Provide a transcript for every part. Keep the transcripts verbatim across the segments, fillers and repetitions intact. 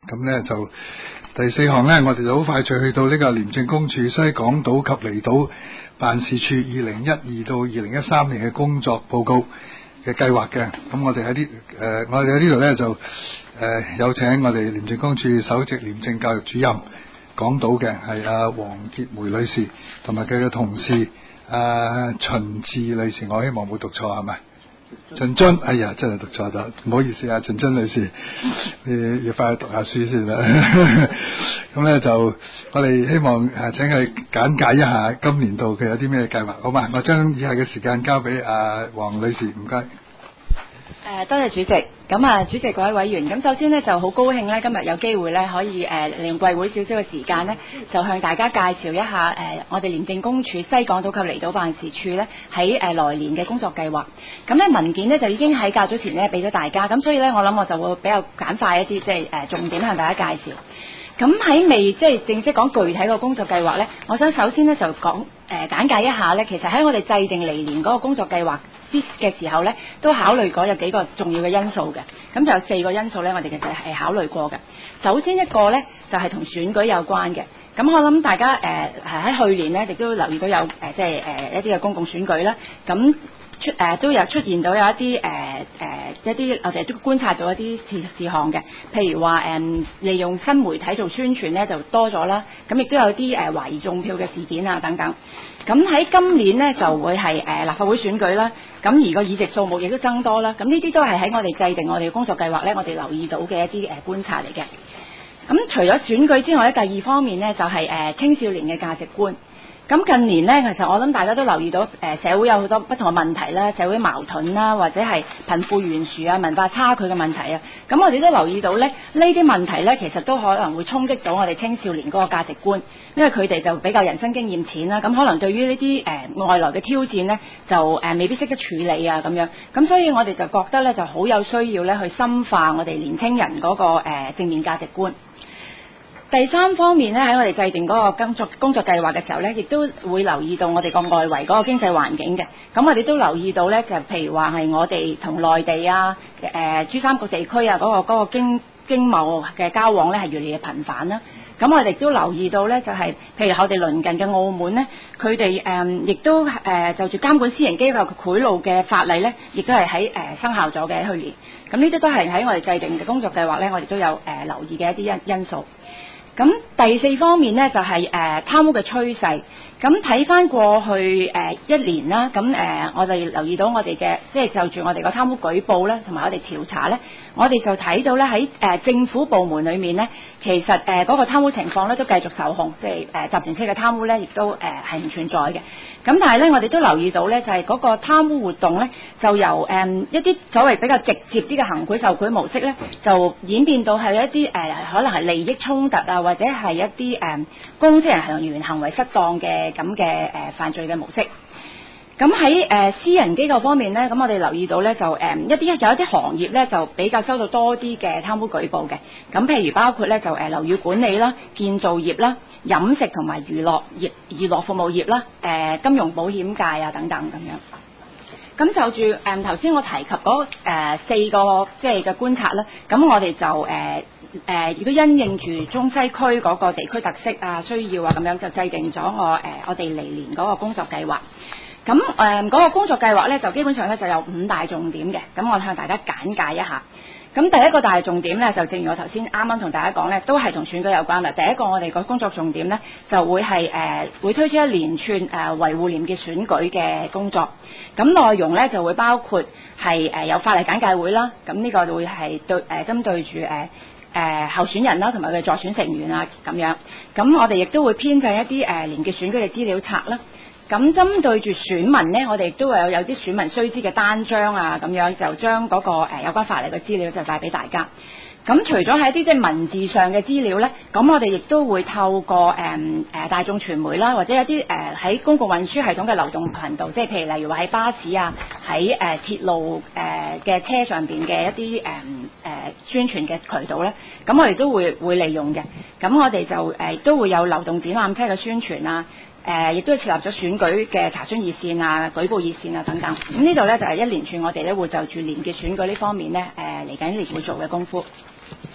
咁咧就第四項咧，我哋就好快脆去到呢個廉政公署西港島及離島辦事處二零一二到二零一三年嘅工作報告嘅計劃嘅。咁我哋喺呢誒，我哋喺呢度咧就誒、呃、有請我哋廉政公署首席廉政教育主任港島嘅係阿黃潔梅女士，同埋佢嘅同事阿秦志女士，我希望冇讀錯係咪？秦津，哎呀，真係讀錯咗，唔好意思啊，秦津女士，你要快去讀下書先啦。咁咧就我哋希望誒請佢簡介一下今年度佢有啲咩計劃，好嘛？我將以下嘅時間交俾阿黃女士，唔該。 誒，多謝主席。咁啊，主席各位委員，咁首先呢就好高興呢，今日有機會呢可以誒利用貴會少少嘅時間呢，就向大家介紹一下誒我哋廉政公署西港島及離島辦事處呢喺誒來年嘅工作計劃。咁呢文件呢就已經喺較早前呢俾咗大家，咁所以呢我諗我就會比較簡快一啲，即係誒重點向大家介紹。咁喺未即係正式講具體個工作計劃呢，我想首先呢就講誒簡介一下呢，其實喺我哋制定嚟年嗰個工作計劃嘅時候呢，都考慮過有幾個重要嘅因素嘅。咁就有四個因素呢，我哋其實係考慮過嘅。首先一個呢，就係、是、同選舉有關嘅。咁我諗大家誒係喺去年呢，亦都留意到有誒即係誒一啲嘅公共選舉啦。咁出誒、呃、都有出現到有一啲誒誒一啲我哋都觀察到一啲事事項嘅，譬如話誒、呃、利用新媒體做宣傳咧就多咗啦，咁亦都有啲誒、呃、懷疑中票嘅事件啊等等。咁喺今年呢，就會係誒、呃、立法會選舉啦，咁而個議席數目亦都增多啦，咁呢啲都係喺我哋制定我哋嘅工作計劃咧，我哋留意到嘅一啲誒、呃、觀察嚟嘅。咁除咗選舉之外咧，第二方面呢，就係、是、誒、呃、青少年嘅價值觀。咁近年呢，其實我諗大家都留意到，誒社會有好多不同嘅問題啦，社會矛盾啦，或者係貧富懸殊啊、文化差距嘅問題啊。咁我哋都留意到咧，呢啲問題呢，其實都可能會衝擊到我哋青少年嗰個價值觀，因為佢哋就比較人生經驗淺啦，咁可能對於呢啲誒外來嘅挑戰呢，就誒、呃、未必識得處理啊咁樣。咁所以我哋就覺得呢，就好有需要呢，去深化我哋年青人嗰、那個、呃、正面價值觀。第三方面咧，喺我哋制定嗰個工作工作計劃嘅時候咧，亦都會留意到我哋個外圍嗰個經濟環境嘅。咁我哋都留意到咧，就譬如話係我哋同內地啊、誒、呃、珠三角地區啊嗰、嗰個嗰、嗰個經經貿嘅交往咧係越嚟越頻繁啦。咁我哋都留意到咧，就係、是、譬如我哋鄰近嘅澳門咧，佢哋誒亦都誒、呃、就住監管私營機構賄賂嘅法例咧，亦都係喺誒生效咗嘅去年。咁呢啲都係喺我哋制定嘅工作計劃咧，我哋都有誒、呃、留意嘅一啲因因素。咁第四方面呢，就係、是、誒、呃、貪污嘅趨勢。咁睇翻過去誒、呃、一年啦，咁誒、呃、我哋留意到我哋嘅即係就住我哋個貪污舉報咧，同埋我哋調查咧，我哋就睇到咧喺誒政府部門裏面咧，其實誒嗰、呃那個貪污情況咧都繼續受控，即係誒、呃、集團式嘅貪污咧，亦都誒係唔存在嘅。咁但係咧，我哋都留意到咧，就係、是、嗰個貪污活動咧，就由誒、呃、一啲所謂比較直接啲嘅行賄受賄模式咧，就演變到係一啲誒、呃、可能係利益衝突啊，或者係一啲誒、呃、公職人員行為失當嘅咁嘅誒犯罪嘅模式。咁喺誒私人機構方面咧，咁我哋留意到咧，就誒、呃、一啲有一啲行業咧，就比較收到多啲嘅貪污舉報嘅。咁譬如包括咧，就誒樓宇管理啦、建造業啦、飲食同埋娛樂業、娛樂服務業啦、誒、呃、金融保險界啊等等咁樣。咁就住誒頭先我提及嗰、呃、四個即係嘅觀察咧，咁我哋就誒誒亦都因應住中西區嗰個地區特色啊、需要啊咁樣，就制定咗我誒、呃、我哋嚟年嗰個工作計劃。咁誒嗰個工作計劃咧，就基本上咧就有五大重點嘅。咁我向大家簡介一下。咁第一個大重點咧，就正如我頭先啱啱同大家講咧，都係同選舉有關啦。第一個我哋個工作重點咧，就會係誒、呃、會推出一連串誒、呃、維護廉潔選舉嘅工作。咁內容咧就會包括係誒、呃、有法例簡介會啦。咁呢個會係對誒、呃、針對住誒誒候選人啦，同埋佢嘅助選成員啊咁樣。咁我哋亦都會編製一啲誒廉潔選舉嘅資料冊啦。咁針對住選民呢，我哋都會有有啲選民須知嘅單張啊，咁樣就將嗰、那個、呃、有關法例嘅資料就帶俾大家。咁除咗係一啲即係文字上嘅資料呢，咁我哋亦都會透過誒誒、呃、大眾傳媒啦，或者一啲誒喺公共運輸系統嘅流動頻道，即係譬如例如話喺巴士啊，喺誒、呃、鐵路誒嘅、呃、車上邊嘅一啲誒誒宣傳嘅渠道呢，咁我哋都會會利用嘅。咁我哋就誒、呃、都會有流動展覽車嘅宣傳啊。誒、呃，亦都設立咗選舉嘅查詢熱線啊、舉報熱線啊等等。咁呢度呢，就係、是、一連串我哋咧會就住廉潔選舉呢方面呢，誒嚟緊年會做嘅功夫。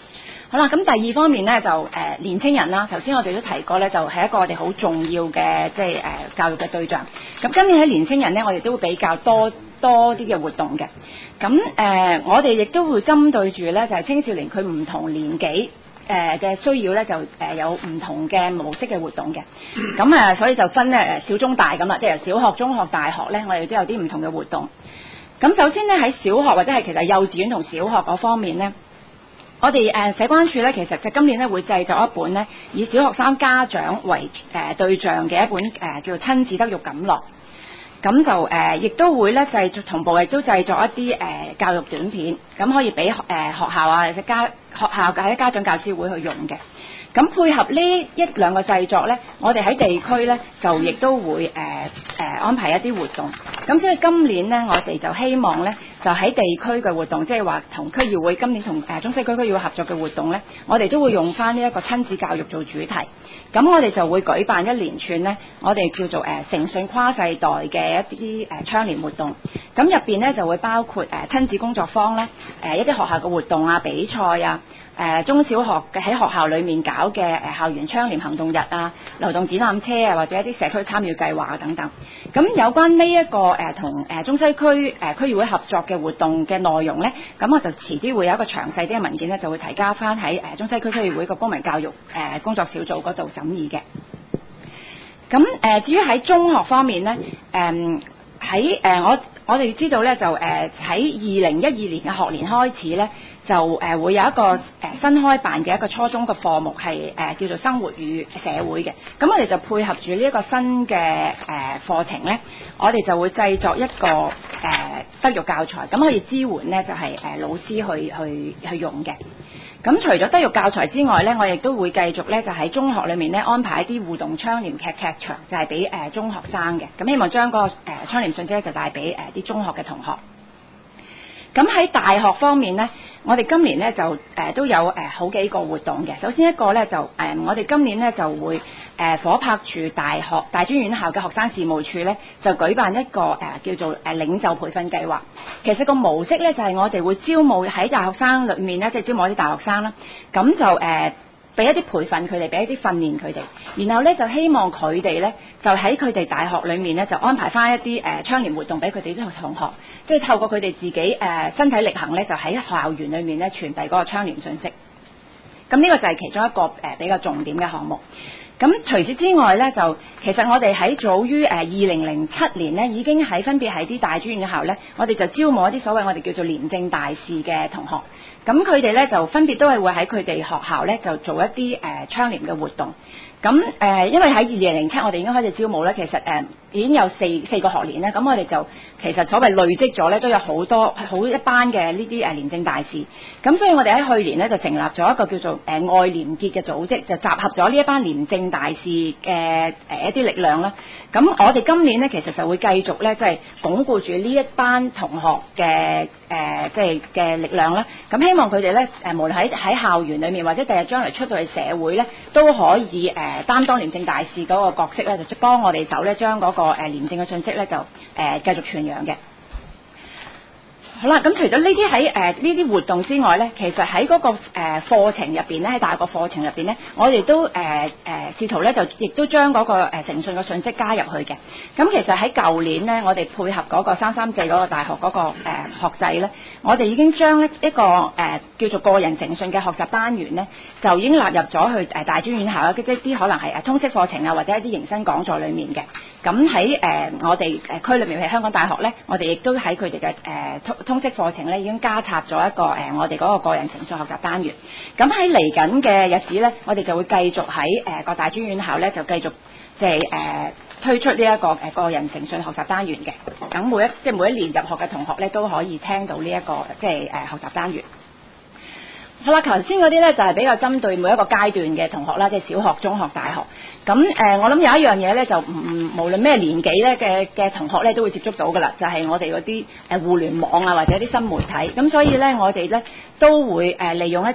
好啦，咁第二方面咧就誒、呃、年青人啦，頭先我哋都提過咧，就係、是、一個我哋好重要嘅即係誒教育嘅對象。咁今年喺年青人咧，我哋都會比較多多啲嘅活動嘅。咁誒、呃，我哋亦都會針對住咧，就係、是、青少年佢唔同年紀誒嘅需要咧，就誒、呃、有唔同嘅模式嘅活動嘅。咁誒、呃，所以就分咧誒小中大咁啦，即係由小學、中學、大學咧，我哋都有啲唔同嘅活動。咁首先咧喺小學或者係其實幼稚園同小學嗰方面咧。我哋誒社關處咧，其實就今年咧會製作一本咧，以小學生家長為誒、呃、對象嘅一本誒、呃、叫做親子德育錦囊。咁就誒亦、呃、都會咧製作同步，亦都製作一啲誒、呃、教育短片，咁可以俾誒、呃、學校啊或者家學校或者家長教師會去用嘅。咁配合呢一兩個製作呢，我哋喺地區呢就亦都會誒誒、呃呃、安排一啲活動。咁所以今年呢，我哋就希望呢，就喺地區嘅活動，即係話同區議會今年同誒、呃、中西區區議會合作嘅活動呢，我哋都會用翻呢一個親子教育做主題。咁我哋就會舉辦一連串呢，我哋叫做誒誠信跨世代嘅一啲誒倡廉活動。咁入邊呢，就會包括誒、呃、親子工作坊啦，誒、呃、一啲學校嘅活動啊、比賽啊。誒、呃、中小學嘅喺學校裏面搞嘅誒、呃、校園倡廉行動日啊、流動展覽車啊，或者一啲社區參與計劃啊等等。咁有關呢、這、一個誒同誒中西區誒、呃、區議會合作嘅活動嘅內容咧，咁我就遲啲會有一個詳細啲嘅文件咧，就會提交翻喺誒中西區區議會個公民教育誒、呃、工作小組嗰度審議嘅。咁誒、呃、至於喺中學方面咧，誒喺誒我我哋知道咧，就誒喺二零一二年嘅學年開始咧。就誒、呃、會有一個誒、呃、新開辦嘅一個初中嘅課目係誒、呃、叫做生活與社會嘅，咁我哋就配合住呢一個新嘅誒課程咧，我哋就會製作一個誒、呃、德育教材，咁可以支援咧就係、是、誒、呃、老師去去去用嘅。咁除咗德育教材之外咧，我亦都會繼續咧就喺中學裏面咧安排一啲互動倡廉劇劇場，就係俾誒中學生嘅，咁希望將嗰、那個誒倡廉訊息咧就帶俾誒啲中學嘅同學。咁喺大學方面呢，我哋今年呢就誒、呃、都有誒、呃、好幾個活動嘅。首先一個呢，就誒、呃、我哋今年呢就會誒、呃、夥拍住大學大專院校嘅學生事務處呢，就舉辦一個誒、呃、叫做誒、呃、領袖培訓計劃。其實個模式呢，就係、是、我哋會招募喺大學生裏面呢，即係招募一啲大學生啦，咁就誒。呃俾一啲培訓佢哋，俾一啲訓練佢哋，然後咧就希望佢哋咧就喺佢哋大學裏面咧就安排翻一啲誒倡廉活動俾佢哋啲同學，即係透過佢哋自己誒、呃、身體力行咧，就喺校園裏面咧傳遞嗰個倡廉信息。咁呢個就係其中一個誒、呃、比較重點嘅項目。咁除此之外咧，就其實我哋喺早於誒二零零七年咧，已經喺分別喺啲大專院校咧，我哋就招募一啲所謂我哋叫做廉政大使嘅同學。咁佢哋咧就分別都係會喺佢哋學校咧就做一啲誒倡廉嘅活動。咁誒、呃，因為喺二零零七我哋已經開始招募咧，其實誒、呃、已經有四四個學年咧，咁我哋就其實所謂累積咗咧，都有好多好一班嘅呢啲誒廉政大使。咁所以我哋喺去年咧就成立咗一個叫做誒、呃、愛廉潔嘅組織，就集合咗呢一班廉政大使嘅誒、呃、一啲力量啦。咁我哋今年咧其實就會繼續咧即係鞏固住呢一班同學嘅誒即係嘅力量啦。咁希望佢哋咧誒無論喺喺校園裏面或者第日將來出到去社會咧，都可以誒。呃誒擔當廉政大使嗰個角色咧，就幫我哋手咧，將嗰個誒廉政嘅信息咧，就誒繼續傳揚嘅。好啦，咁除咗呢啲喺誒呢啲活動之外咧，其實喺嗰個誒課程入邊咧，喺大學個課程入邊咧，我哋都誒誒試圖咧就亦都將嗰個誒誠信嘅信息加入去嘅。咁其實喺舊年咧，我哋配合嗰個三三四嗰個大學嗰個誒學制咧，我哋已經將咧一個誒叫做個人誠信嘅學習單元咧，就已經納入咗去誒大專院校嘅即啲可能係誒通識課程啊，或者一啲迎新講座裡面嘅。咁喺誒我哋誒區裏面，譬如香港大學咧，我哋亦都喺佢哋嘅誒通通識課程咧，已經加插咗一個誒、呃、我哋嗰個個人誠信學習單元。咁喺嚟緊嘅日子咧，我哋就會繼續喺誒各大專院校咧，就繼續即係誒推出呢、這、一個誒、呃、個人誠信學習單元嘅。咁每一即係每一年入學嘅同學咧，都可以聽到呢、這、一個即係誒、呃、學習單元。好啦，頭先嗰啲咧就係比較針對每一個階段嘅同學啦，即係小學、中學、大學。咁誒、呃，我諗有一樣嘢咧，就唔無論咩年紀咧嘅嘅同學咧，都會接觸到噶啦，就係、是、我哋嗰啲誒互聯網啊，或者啲新媒體。咁所以咧，我哋咧都會誒利用一啲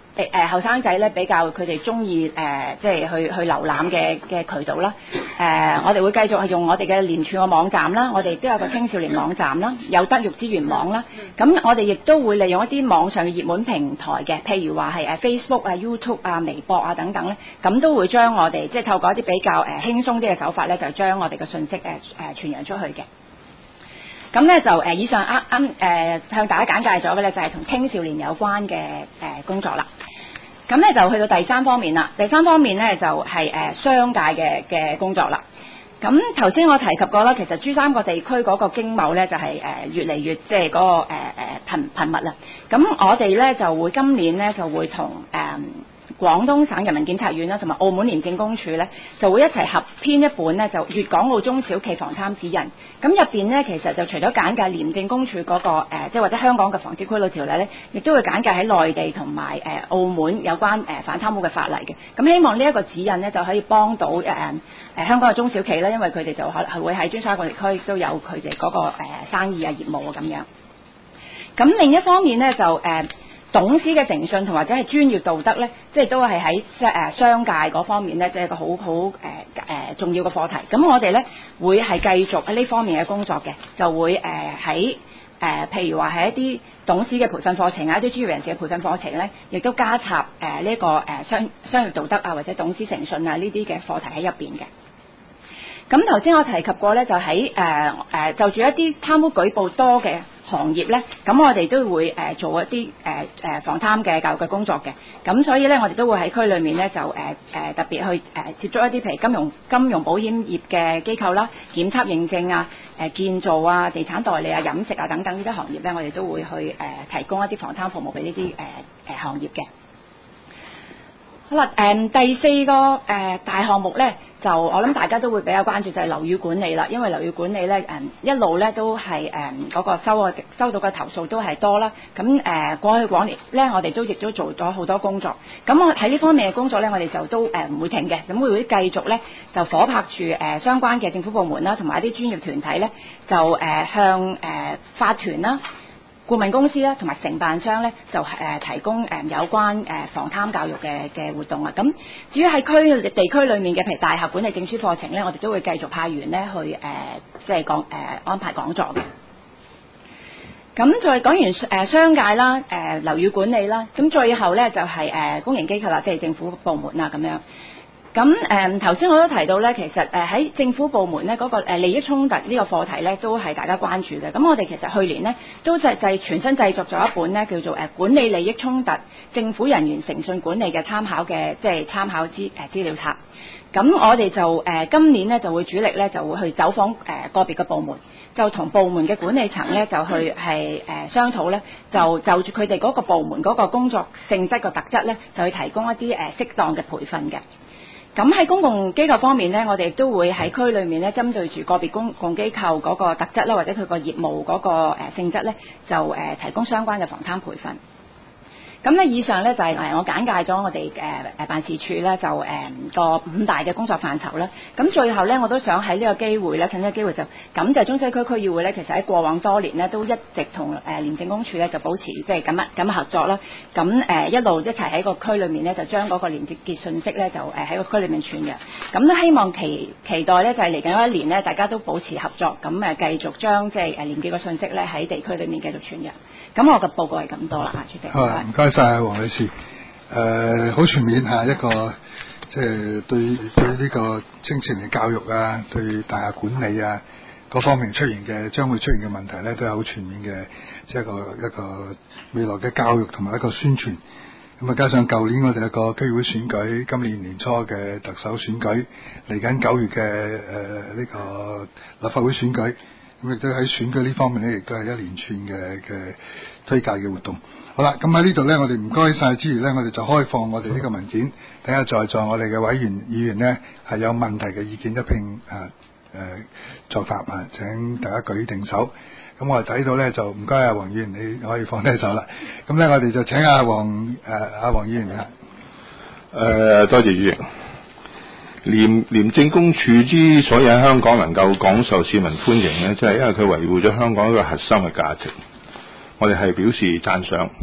誒誒後生仔咧比較佢哋中意誒即係去去瀏覽嘅嘅渠道啦。誒、呃、我哋會繼續係用我哋嘅連串嘅網站啦，我哋都有個青少年網站啦，有德育資源網啦。咁我哋亦都會利用一啲網上嘅熱門平台嘅，譬如話係誒 Facebook 啊、YouTube 啊、微博啊等等咧，咁都會將我哋即係透過一啲比較誒輕鬆啲嘅手法咧，就將我哋嘅信息誒誒傳揚出去嘅。咁咧就誒以上啱啱誒向大家簡介咗嘅咧，就係同青少年有關嘅誒工作啦。咁咧就去到第三方面啦。第三方面咧就係誒商界嘅嘅工作啦。咁頭先我提及過啦，其實珠三角地區嗰個經貿咧就係誒越嚟越即係嗰個誒誒頻頻密啦。咁我哋咧就會今年咧就會同誒廣東省人民檢察院啦，同埋澳門廉政公署咧，就會一齊合編一本咧，就粵港澳中小企防貪指引。咁入邊咧，其實就除咗簡介廉政公署嗰、那個誒，即、呃、係或者香港嘅防止賄賂條例咧，亦都會簡介喺內地同埋誒澳門有關誒、呃、反貪污嘅法例嘅。咁希望呢一個指引咧，就可以幫到誒誒、呃、香港嘅中小企咧，因為佢哋就可係會喺珠三角地區都有佢哋嗰個、呃、生意啊業務啊咁樣。咁另一方面咧就誒。呃董事嘅誠信同或者係專業道德咧，即係都係喺誒商界嗰方面咧，即係一個好好誒誒重要嘅課題。咁我哋咧會係繼續喺呢方面嘅工作嘅，就會誒喺誒譬如話係一啲董事嘅培訓課程啊，一啲專業人士嘅培訓課程咧，亦都加插誒呢個誒商商業道德啊，或者董事誠信啊呢啲嘅課題喺入邊嘅。咁頭先我提及過咧，就喺誒誒就住一啲貪污舉報多嘅行業咧，咁我哋都會誒、呃、做一啲誒誒防貪嘅教育嘅工作嘅，咁所以咧我哋都會喺區裏面咧就誒誒、呃、特別去誒、呃、接觸一啲譬如金融金融保險業嘅機構啦、檢測認證啊、誒、呃、建造啊、地產代理啊、飲食啊等等呢啲行業咧，我哋都會去誒、呃、提供一啲防貪服務俾呢啲誒誒行業嘅。好啦，誒、嗯、第四個誒、呃、大項目咧，就我諗大家都會比較關注就係樓宇管理啦，因為樓宇管理咧誒、嗯、一路咧都係誒嗰個收嘅收到嘅投訴都係多啦，咁誒、呃、過去往年咧我哋都亦都做咗好多工作，咁我喺呢方面嘅工作咧我哋就都誒唔、呃、會停嘅，咁會會繼續咧就夥拍住誒、呃、相關嘅政府部門啦，同埋一啲專業團體咧就誒、呃、向誒、呃、法團啦、顧問公司啦，同埋承辦商咧，就誒、呃、提供誒、呃、有關誒、呃、防貪教育嘅嘅活動啊。咁至於喺區地區裏面嘅，譬如大廈管理證書課程咧，我哋都會繼續派員咧去誒、呃，即係講誒安排講座嘅。咁再講完誒、呃、商界啦，誒、呃、樓宇管理啦，咁最後咧就係、是、誒、呃、公營機構啦，即係政府部門啦咁樣。咁誒頭先我都提到咧，其實誒喺、呃、政府部門咧嗰、那個、呃、利益衝突呢個課題咧，都係大家關注嘅。咁我哋其實去年呢，都就就係全新製作咗一本咧，叫做誒、呃、管理利益衝突政府人員誠信管理嘅參考嘅，即係參考資誒資料冊。咁我哋就誒、呃、今年咧就會主力咧就會去走訪誒、呃、個別嘅部門，就同部門嘅管理層咧就去係誒、呃、商討咧，就就住佢哋嗰個部門嗰個工作性質個特質咧，就去提供一啲誒、呃、適當嘅培訓嘅。咁喺公共機構方面呢，我哋都會喺區裏面咧，針對住個別公共機構嗰個特質啦，或者佢個業務嗰個誒性質咧，就誒提供相關嘅防貪培訓。咁咧，以上咧就係誒我簡介咗我哋誒誒辦事處咧，就誒個五大嘅工作範疇啦。咁最後咧，我都想喺呢個機會咧，趁呢個機會就感謝中西區區議會咧，其實喺過往多年咧，都一直同誒廉政公署咧就保持即係咁啊咁合作啦。咁誒一路一齊喺個區裏面咧，就將嗰個廉潔信息咧，就誒喺個區裏面傳揚。咁都希望期期待咧，就係嚟緊嗰一年咧，大家都保持合作，咁誒繼續將即係誒廉潔嘅信息咧喺地區裏面繼續傳揚。咁我嘅報告係咁多啦，啊，主席。 好，唔該晒黃女士。誒、呃，好全面嚇一個，即係對對呢個青少年教育啊，對大廈管理啊各方面出現嘅將會出現嘅問題咧，都係好全面嘅，即係一個一個未來嘅教育同埋一個宣傳。咁啊，加上舊年我哋一個區議會選舉，今年年初嘅特首選舉，嚟緊九月嘅誒呢個立法會選舉。咁亦都喺選舉呢方面咧，亦都係一連串嘅嘅推介嘅活動。好啦，咁喺呢度咧，我哋唔該晒之餘咧，我哋就開放我哋呢個文件，睇下在座我哋嘅委員議員呢係有問題嘅意見一併啊誒作答啊，請大家舉定手。咁我哋睇到咧就唔該阿黃議員，你可以放低手啦。咁咧我哋就請阿黃誒阿黃議員啊。 誒、呃，多謝主席。廉廉政公署之所以喺香港能夠廣受市民歡迎呢，即係因為佢維護咗香港一個核心嘅價值，我哋係表示讚賞。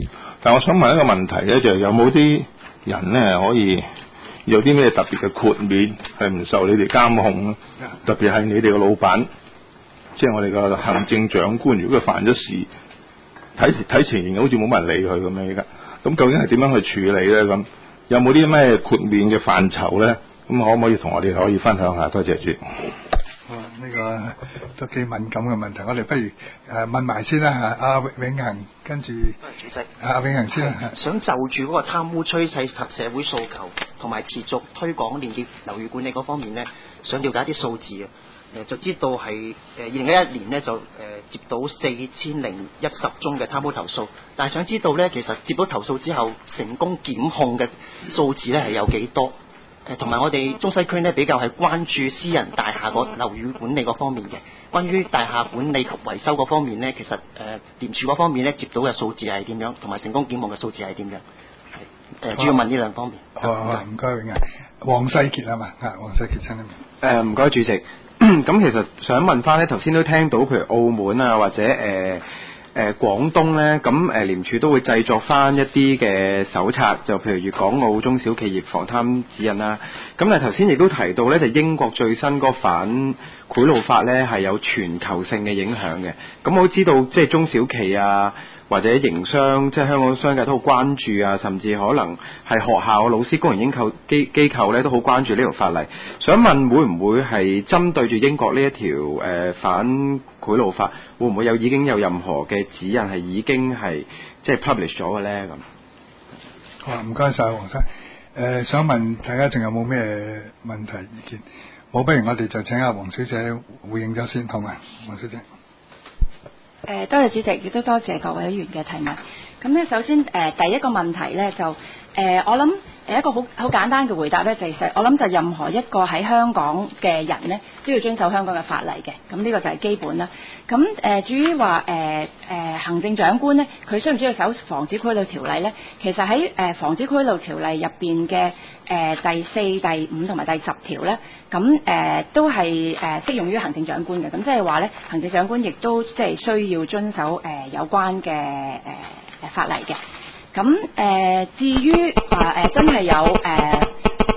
但我想問一個問題咧，就係有冇啲人咧可以有啲咩特別嘅豁免係唔受你哋監控咧？特別係你哋嘅老闆，即係我哋嘅行政長官，如果佢犯咗事，睇睇情形好似冇乜人理佢咁樣㗎。咁究竟係點樣去處理咧？咁有冇啲咩豁免嘅範疇咧？咁可唔可以同我哋可以分享下？多謝主。 哦，呢、這個都幾敏感嘅問題，我哋不如誒、呃、問埋先啦嚇，阿、啊、永恆跟住， 主席， 阿、啊、永恆先啦。 想就住嗰個貪污趨勢及社會訴求，同埋持續推廣廉潔樓宇管理嗰方面呢，想了解一啲數字啊。誒就知道係誒二零一一年呢，就誒、呃、接到四千零一十宗嘅貪污投訴，但係想知道呢，其實接到投訴之後成功檢控嘅數字呢係有幾多？誒同埋我哋中西區呢，比較係關注私人大廈個樓宇管理嗰方面嘅。關於大廈管理及維修嗰方面呢，其實誒廉署嗰方面呢，接到嘅數字係點樣，同埋成功檢控嘅數字係點樣？係誒主要問呢兩方面。 好啊，唔該永恆。黃世傑啊嘛，啊黃世傑親啊。 誒唔該主席。咁其實想問翻咧，頭先都聽到譬如澳門啊或者誒誒、呃、廣東咧，咁誒廉署都會製作翻一啲嘅手冊，就譬如粵港澳中小企業防貪指引啦。咁但係頭先亦都提到咧，就英國最新嗰反賄賂法咧係有全球性嘅影響嘅。咁我知道即係中小企啊或者營商，即係香港商界都好關注啊，甚至可能係學校老師、公營機構機機構咧都好關注呢條法例。想問會唔會係針對住英國呢一條誒、呃、反賄賂法，會唔會有已經有任何嘅指引係已經係即係 publish 咗嘅咧？咁好啊，唔該晒黃生。誒、呃，想問大家仲有冇咩問題意見？冇，不如我哋就請阿黃小姐回應咗先，好嘛？黃小姐。 誒、呃，多謝主席，亦都多謝各位議員嘅提問。咁咧，首先誒、呃、第一個問題咧，就誒、呃、我諗誒一個好好簡單嘅回答咧，就係、其實我諗就任何一個喺香港嘅人咧，都要遵守香港嘅法例嘅。咁呢個就係基本啦。咁誒、呃、至於話誒誒行政長官咧，佢需唔需要守防止賄賂條例咧？其實喺誒、呃、防止賄賂條例入邊嘅誒第四、第五同埋第十條咧，咁誒、呃、都係誒、呃、適用於行政長官嘅。咁即係話咧，行政長官亦都即係需要遵守誒、呃、有關嘅誒誒法例嘅。咁誒、呃、至於話誒、呃、真係有誒、呃、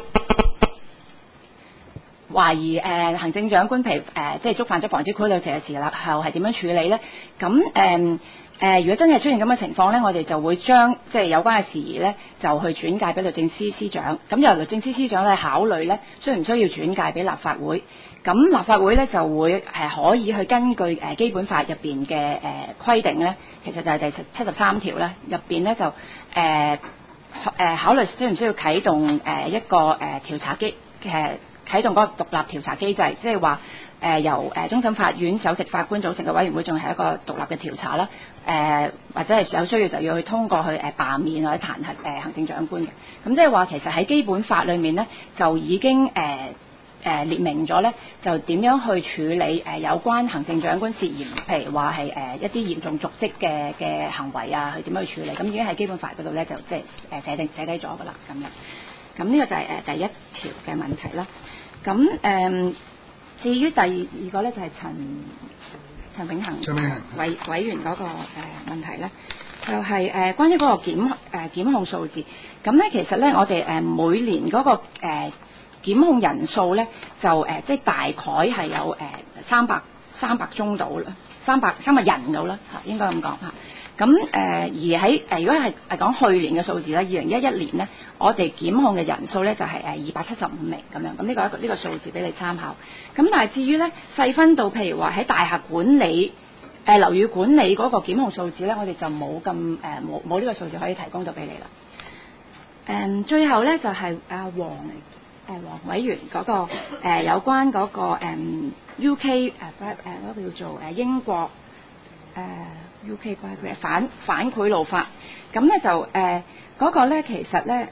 懷疑誒、呃、行政長官譬如誒、呃、即係觸犯咗防止賄賂條例嘅時候係點樣處理咧？咁誒誒如果真係出現咁嘅情況咧，我哋就會將即係有關嘅事宜咧，就去轉介俾律政司司長。咁由律政司司長咧考慮咧，需唔需要轉介俾立法會？咁立法會咧就會係可以去根據誒基本法入邊嘅誒規定咧，其實就係第七十三條咧入邊咧就誒誒、呃呃、考慮需唔需要啟動誒一個誒調查機誒啟動嗰個獨立調查機制，即係話誒由誒終審法院首席法官組成嘅委員會，仲係一個獨立嘅調查啦。誒、呃、或者係有需要就要去通過去誒罷免或者彈劾誒行政長官嘅。咁即係話其實喺基本法裏面咧就已經誒。呃誒、呃、列明咗咧，就點樣去處理誒、呃、有關行政長官涉嫌，譬如話係誒一啲嚴重瀆職嘅嘅行為啊，去點樣去處理？咁已經喺基本法嗰度咧，就即係誒寫定寫低咗噶啦，咁樣。咁呢個就係、是、誒、呃、第一條嘅問題啦。咁誒、呃，至於第二個咧，就係、是、陳陳永恆委委員嗰、那個誒、呃、問題咧，就係、是、誒、呃、關於嗰個檢誒、呃、檢控數字。咁咧其實咧，我哋誒、呃、每年嗰、那個、呃檢控人數咧就誒、呃，即係大概係有誒三百三百宗到啦，三百三百人到啦嚇，應該咁講嚇。咁誒、呃、而喺誒、呃，如果係係講去年嘅數字咧，二零一一年咧，我哋檢控嘅人數咧就係誒二百七十五名咁樣。咁呢個一個呢個數字俾你參考。咁但係至於咧細分到譬如話喺大廈管理誒樓宇管理嗰個檢控數字咧，我哋就冇咁誒冇冇呢個數字可以提供到俾你啦。誒、呃、最後咧就係、是、阿黃。誒黃委員嗰、那個、呃、有關嗰、那個、嗯、U K 誒誒嗰個叫做誒英國誒、呃、U K 嘅反反賄賂法，咁咧就誒嗰、呃那個咧其實咧誒、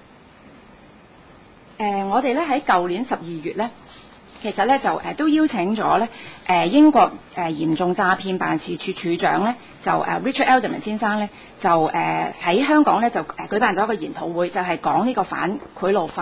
呃、我哋咧喺舊年十二月咧，其實咧就誒、呃、都邀請咗咧誒英國誒、呃、嚴重詐騙辦事處處長咧就誒、呃、Richard Elderman 先生咧就誒喺、呃、香港咧就誒舉辦咗一個研討會，就係、是、講呢個反賄賂法。誒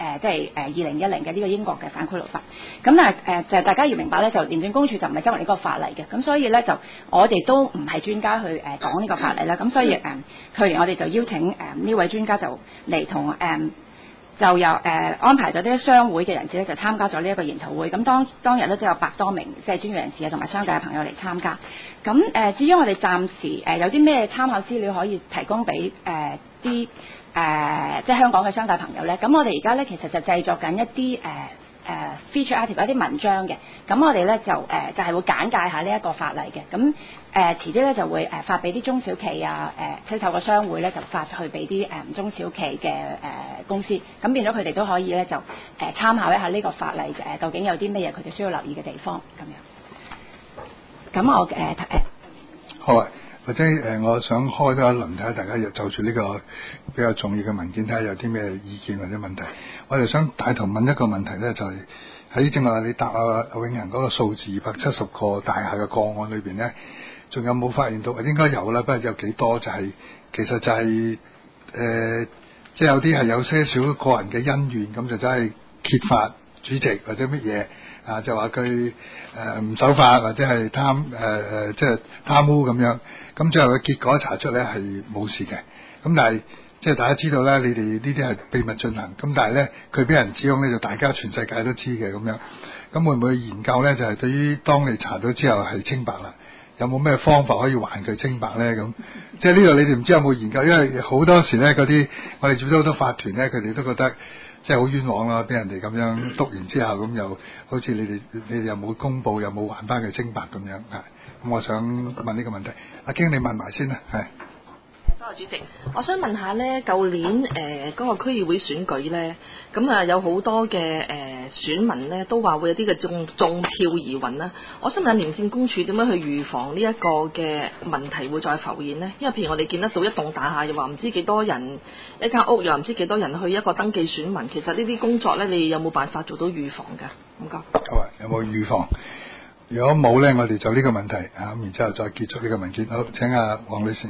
誒即係誒二零一零嘅呢個英國嘅反賄賂法。咁但係誒就大家要明白咧，就廉政公署就唔係執行呢個法例嘅，咁所以咧就我哋都唔係專家去誒講呢個法例啦。咁所以誒、呃、去年我哋就邀請誒呢、呃、位專家就嚟同誒。呃就有誒、呃、安排咗啲商會嘅人士咧，就參加咗呢一個研討會。咁當當日咧都有百多名即係專業人士啊，同埋商界嘅朋友嚟參加。咁誒、呃，至於我哋暫時誒、呃、有啲咩參考資料可以提供俾誒啲誒即係香港嘅商界朋友咧？咁我哋而家咧其實就製作緊一啲誒。呃誒、uh, feature article 一啲文章嘅，咁我哋咧就誒、呃、就係、是、會簡介下呢一個法例嘅，咁誒、呃、遲啲咧就會誒、呃、發俾啲中小企啊，誒即係透過商會咧就發去俾啲誒中小企嘅誒、呃、公司，咁變咗佢哋都可以咧就誒、呃、參考一下呢個法例誒、呃、究竟有啲咩嘢佢哋需要留意嘅地方咁樣。咁我誒誒、呃呃、 好啊。或者誒、呃，我想開多一輪睇下大家又就住呢個比較重要嘅文件，睇下有啲咩意見或者問題。我哋想帶頭問一個問題咧，就係喺正話你答阿永恆嗰個數字二百七十個大廈嘅個案裏邊咧，仲有冇發現到？應該有啦，不過有幾多就係、是、其實就係、是、誒、呃，即係有啲係有些少個人嘅恩怨，咁就真係揭發主席或者乜嘢。啊，就話佢誒唔守法或者係貪誒誒，即係貪污咁樣，咁最後嘅結果查出咧係冇事嘅。咁但係即係大家知道咧，你哋呢啲係秘密進行，咁但係咧佢俾人指控咧，就大家全世界都知嘅咁樣。咁會唔會研究咧？就係、是、對於當你查到之後係清白啦，有冇咩方法可以還佢清白咧？咁即係呢度你哋唔知有冇研究？因為好多時咧嗰啲我哋接咗好多法團咧，佢哋都覺得。即係好冤枉啦！俾人哋咁樣督完之後，咁又好似你哋你哋又冇公佈，又冇還翻佢清白咁樣啊！咁我想問呢個問題，阿經你問埋先啦，係。 多謝主席，我想問下咧，舊年誒嗰、呃那個區議會選舉咧，咁啊有好多嘅誒、呃、選民咧都話會有啲嘅中中票疑雲啦。我想問下廉政公署點樣去預防呢一個嘅問題會再浮現呢？因為譬如我哋見得到一棟大廈又話唔知幾多人，一間屋又唔知幾多人去一個登記選民，其實呢啲工作咧，你有冇辦法做到預防㗎？唔該。 好啊，有冇預防？如果冇咧，我哋就呢個問題啊，然之後再結束呢個文件。好，請阿黃女士。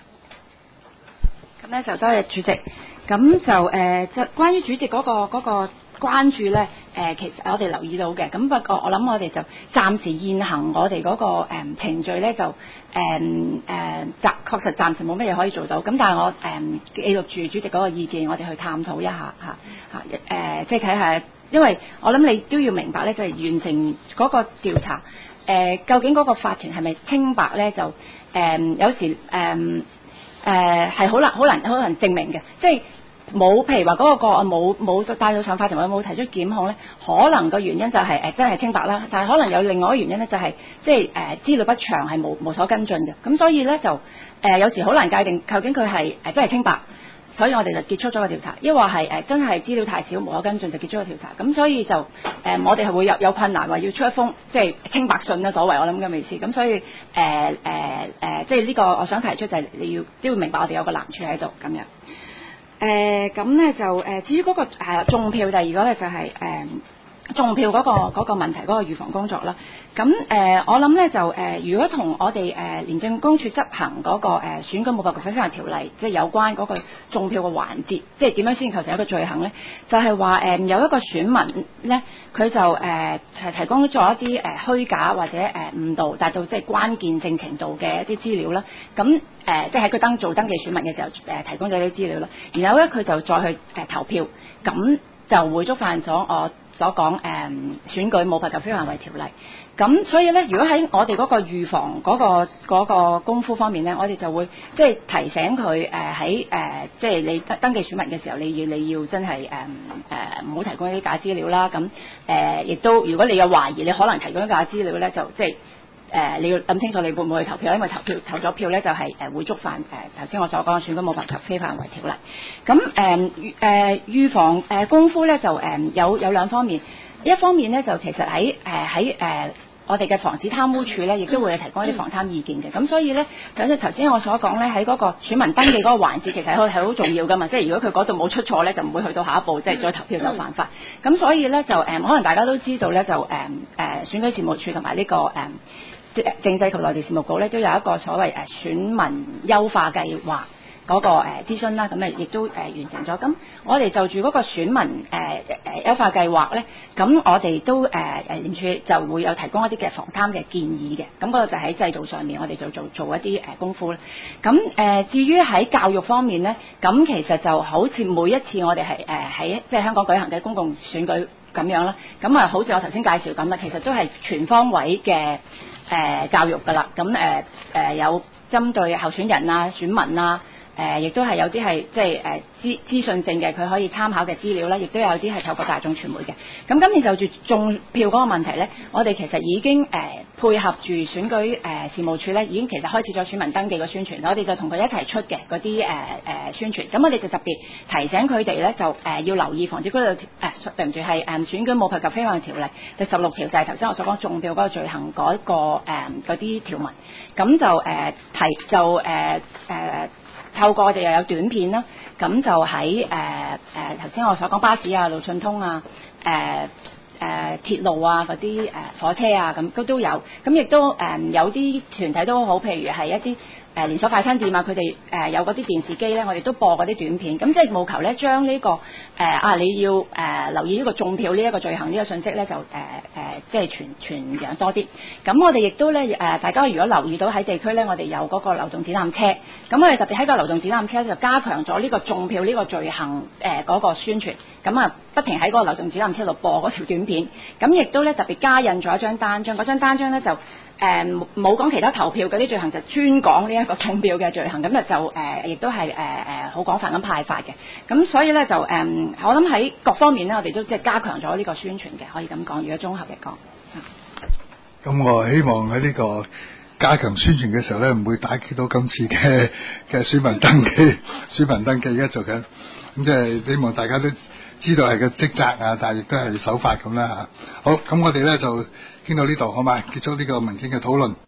咁咧就多謝主席，咁就誒、呃、就關於主席嗰、那個嗰、那個關注咧，誒、呃、其實我哋留意到嘅，咁不過我諗我哋就暫時現行我哋嗰、那個、呃、程序咧就誒誒暫確實暫時冇乜嘢可以做到，咁但係我誒、呃、記錄住主席嗰個意見，我哋去探討一下嚇嚇誒，即係睇下，因為我諗你都要明白咧，就係、是、完成嗰個調查，誒、呃、究竟嗰個法團係咪清白咧？就誒、呃、有時誒。呃誒係好難好難好難證明嘅，即係冇譬如話嗰個個案冇冇帶到上法庭或者冇提出檢控咧，可能個原因就係、是、誒、呃、真係清白啦，但係可能有另外一個原因咧，就係、是、即係誒、呃、資料不詳係冇無所跟進嘅，咁所以咧就誒、呃、有時好難界定究竟佢係誒真係清白，所以我哋就結束咗個調查，抑或係誒真係資料太少無可跟進就結束個調查，咁所以就誒、呃、我哋係會有有困難話要出一封即係清白信啦，所謂我諗咁嘅意思，咁所以誒誒誒即係呢個我想提出就係你要都要明白我哋有個難處喺度咁樣。誒咁咧就誒、呃、至於嗰、那個係中票，第二個咧就係、是、誒。呃中票嗰、那個嗰、那個問題嗰、那個預防工作啦，咁誒、呃、我諗咧就誒、呃、如果同我哋誒、呃、廉政公署執行嗰、那個誒、呃、選舉舞弊及非法條例，即係有關嗰個中票嘅環節，即係點樣先構成一個罪行咧？就係話誒有一個選民咧，佢就誒係、呃、提供咗一啲誒、呃、虛假或者誒、呃、誤導達到即係關鍵性程度嘅一啲資料啦，咁誒、呃、即係喺佢登做登記選民嘅時候誒、呃、提供咗啲資料啦，然後咧佢就再去誒、呃、投票，咁就會觸犯咗我所講誒、嗯、選舉舞弊及非法行為條例，咁所以咧，如果喺我哋嗰個預防嗰、嗰個嗰個功夫方面咧，我哋就會即係提醒佢誒喺誒即係你登記選民嘅時候，你要你要真係誒誒唔好提供一啲假資料啦。咁誒亦都如果你有懷疑，你可能提供啲假資料咧，就即係。誒、呃、你要諗清楚你會唔會去投票，因為投票投咗票咧就係、是、誒、呃、會觸犯誒頭先我所講嘅選舉舞弊及非法行為條例。咁誒誒預防誒、呃、功夫咧就誒、呃、有有兩方面，一方面咧就其實喺誒喺誒我哋嘅防止貪污處咧，亦都會提供一啲防貪意見嘅。咁所以咧，就好似頭先我所講咧，喺嗰個選民登記嗰個環節，其實係係好重要噶嘛。即係如果佢嗰度冇出錯咧，就唔會去到下一步，即係再投票就犯法。咁所以咧就誒、呃、可能大家都知道咧，就誒誒、呃呃、選舉事務處同埋呢個誒。呃政制及內地事務局咧都有一個所謂誒選民優化計劃， 嗰個誒諮詢啦，咁誒亦都誒完成咗。咁我哋就住嗰個選民誒誒優化計劃咧，咁我哋都誒誒廉署就會有提供一啲嘅防貪嘅建議嘅。咁嗰個就喺制度上面，我哋就做做一啲誒功夫啦。咁誒、呃、至於喺教育方面咧，咁其實就好似每一次我哋係誒喺即係香港舉行嘅公共選舉咁樣啦。咁啊，好似我頭先介紹咁啦，其實都係全方位嘅誒、呃、教育㗎啦。咁誒誒有針對候選人啊、選民啊。誒，亦、呃、都係有啲係即係誒資資訊性嘅，佢可以參考嘅資料啦，亦都有啲係透過大眾傳媒嘅。咁今年就住種票嗰個問題咧，我哋其實已經誒、呃、配合住選舉誒、呃、事務處咧，已經其實開始咗選民登記嘅宣傳，我哋就同佢一齊出嘅嗰啲誒誒宣傳。咁我哋就特別提醒佢哋咧，就誒、呃、要留意防止嗰度誒對唔住係誒選舉舞弊及非法條例第十六條，就係頭先我所講種票嗰個罪行嗰、那個誒嗰啲條文。咁就誒、呃、提就誒誒。呃呃透過我哋又有短片啦，咁就喺誒誒頭先我所講巴士啊、路訊通啊、誒、呃、誒、呃、鐵路啊嗰啲誒火車啊，咁都都有，咁亦都誒、呃、有啲團體都好，譬如係一啲誒連鎖快餐店啊，佢哋誒有嗰啲電視機咧，我哋都播嗰啲短片，咁即係務求咧將呢、這個誒、呃、啊你要誒、呃、留意呢個種票呢一個罪行呢個信息咧，就誒誒、呃、即係傳傳揚多啲。咁我哋亦都咧誒、呃、大家如果留意到喺地區咧，我哋有嗰個流動指南車，咁我哋特別喺個流動指南車就加強咗呢個種票呢個罪行誒嗰、呃那個宣傳，咁啊不停喺嗰個流動指南車度播嗰條短片，咁亦都咧特別加印咗一張單張，嗰張單張咧就。誒冇講其他投票嗰啲罪行，就專講呢一個種票嘅罪行，咁就就誒亦都係誒誒好廣泛咁派發嘅。咁所以咧就誒、呃，我諗喺各方面咧，我哋都即係加強咗呢個宣傳嘅，可以咁講。如果綜合嚟講， 咁我希望喺呢個加強宣傳嘅時候咧，唔會打擊到今次嘅嘅選民登記。選民登記而家做緊，咁即係希望大家都知道係個職責啊，但係亦都係守法咁啦嚇。好，咁我哋咧就傾到呢度，好嘛？結束呢個文件嘅討論。